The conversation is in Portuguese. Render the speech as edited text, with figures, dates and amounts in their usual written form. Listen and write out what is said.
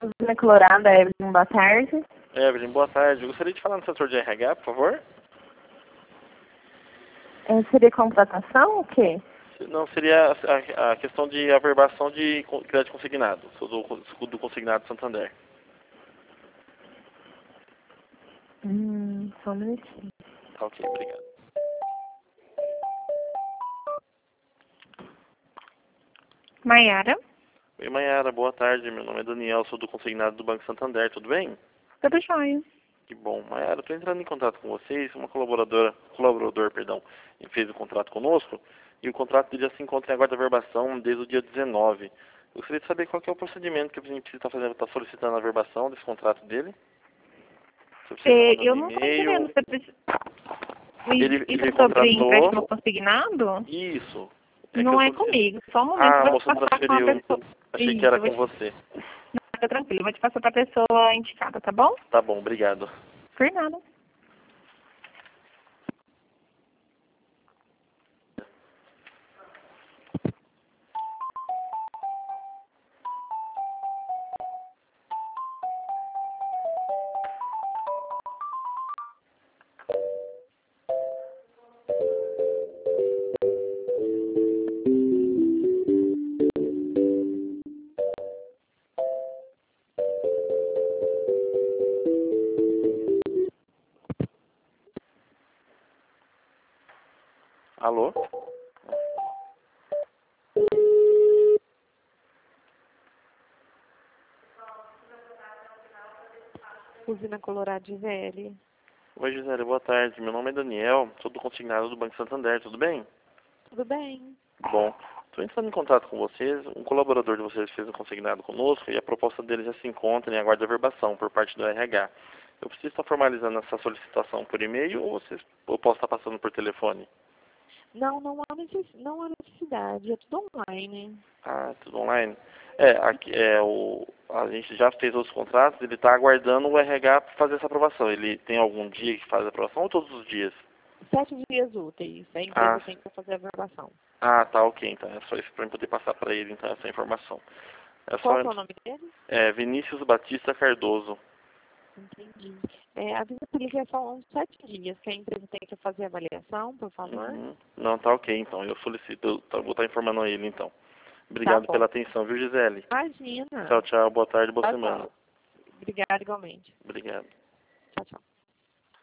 Usina Colorada, Evelyn, boa tarde. Evelyn, boa tarde. Eu gostaria de falar no setor de RH, por favor. Seria contratação o quê? Não, seria a questão de averbação de crédito consignado. Sou do consignado Santander. Só um minutinho. Tá ok, obrigado. Maiara, Oi, Maiara, boa tarde. Meu nome é Daniel, sou do consignado do Banco Santander, tudo bem? tudo jóia. Que bom. Maiara, estou entrando em contato com vocês. Uma colaborador, fez um contrato conosco e o contrato dele já se encontra em aguardo de averbação desde o dia 19. Eu gostaria de saber qual que é o procedimento que a gente precisa estar solicitando a averbação desse contrato dele. Você precisa mandar Eu um não estou e-mail. entendendo. Você precisa... Ele Isso é sobre contratou. empréstimo consignado? Isso. Não é comigo. Só um momento, Ah, eu a vou te moça passar com uma transferiu. pessoa. Achei que Isso, era eu vou com te... você. Não, fica tranquilo, eu vou te passar para a pessoa indicada, tá bom? Tá bom, obrigado. Por nada. Alô? Usina Colorado de VL. Oi, Gisele, boa tarde. Meu nome é Daniel, sou do consignado do Banco Santander, tudo bem? Tudo bem. Bom, estou entrando em contato com vocês. Um colaborador de vocês fez um consignado conosco e a proposta dele já se encontra em aguardo de averbação por parte do RH. Eu preciso estar formalizando essa solicitação por e-mail ou eu posso estar passando por telefone? Não há necessidade, é tudo online. Ah, tudo online? Aqui a gente já fez os contratos, ele está aguardando o RH para fazer essa aprovação. Ele tem algum dia que faz a aprovação ou todos os dias? 7 dias úteis, a Ah, empresa tem que fazer a averbação. tá, ok. Então é só isso para eu poder passar para ele então essa informação. É Qual só que é o nome dele? Vinícius Batista Cardoso. Entendi. Avisa para ele que é só uns 7 dias que a empresa tem que fazer a avaliação, por favor. Uhum. Não, tá ok, então. Eu solicito, vou estar informando a ele, então. Tá Obrigado bom. pela atenção, viu, Gisele? Imagina. Tchau, tchau. Boa tarde, boa Tchau, semana. tchau. Obrigada igualmente. Obrigado. Tchau, tchau.